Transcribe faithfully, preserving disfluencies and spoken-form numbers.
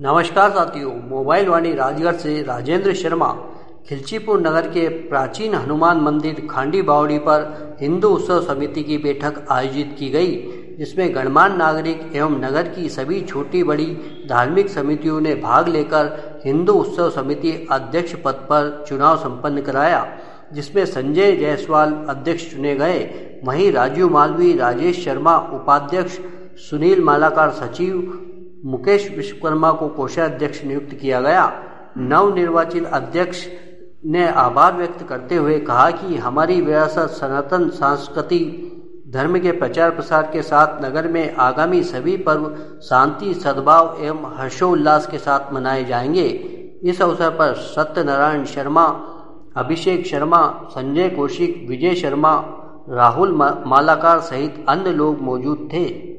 नमस्कार साथियों, मोबाइल वाणी राजगढ़ से राजेंद्र शर्मा। खिलचीपुर नगर के प्राचीन हनुमान मंदिर खांडी बावड़ी पर हिंदू उत्सव समिति की बैठक आयोजित की गई, जिसमें गणमान्य नागरिक एवं नगर की सभी छोटी बड़ी धार्मिक समितियों ने भाग लेकर हिंदू उत्सव समिति अध्यक्ष पद पर चुनाव संपन्न कराया, जिसमें संजय जायसवाल अध्यक्ष चुने गए। वहीं राजू मालवी, राजेश शर्मा उपाध्यक्ष, सुनील मालाकार सचिव, मुकेश विश्वकर्मा को कोषाध्यक्ष नियुक्त किया गया। नवनिर्वाचित अध्यक्ष ने आभार व्यक्त करते हुए कहा कि हमारी विरासत सनातन संस्कृति धर्म के प्रचार प्रसार के साथ नगर में आगामी सभी पर्व शांति, सद्भाव एवं हर्षोल्लास के साथ मनाए जाएंगे। इस अवसर पर सत्यनारायण शर्मा, अभिषेक शर्मा, संजय कौशिक, विजय शर्मा, राहुल मालाकार सहित अन्य लोग मौजूद थे।